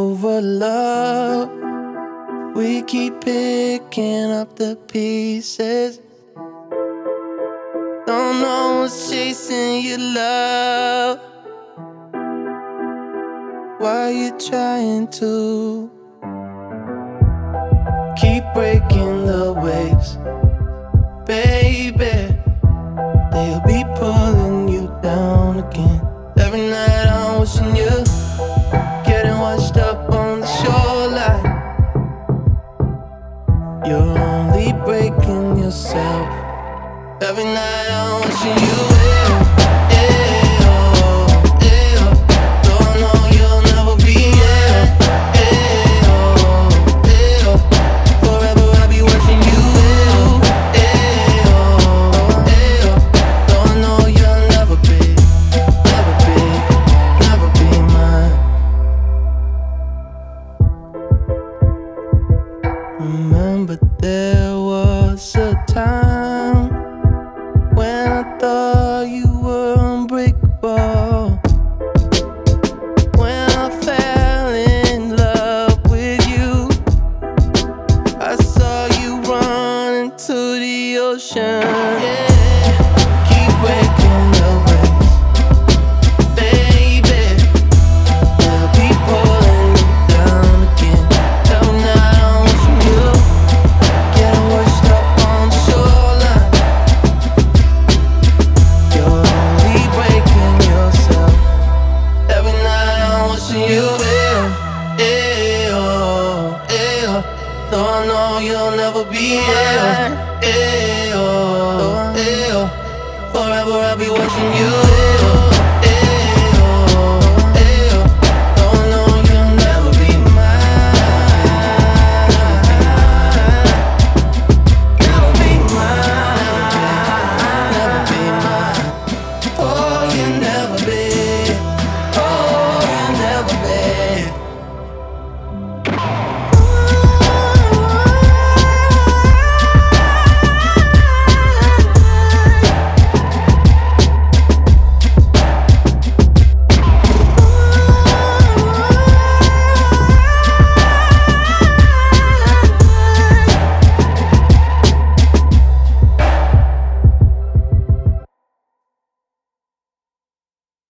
over love. We keep picking up the pieces. Don't know what's chasing your love. Why you trying to keep breaking the waves, baby? They'll be pulling you down again. Every night I'm wishing you getting washed up on the shoreline. You're only breaking yourself. Every night I'm wishing you will. Don't know you'll never be here. Forever I'll be wishing you will. Don't know you'll never be mine. Remember there was a time when I thought you were unbreakable. When I fell in love with you, I saw you run into the ocean. Yeah, keep breaking the waves, baby. They'll be pulling you down again. Every night I'm wishing you getting washed up on the shoreline. You're only breaking yourself. Every night I'm wishing you will. Though I know you'll never be here. Forever I'll be wishing you will.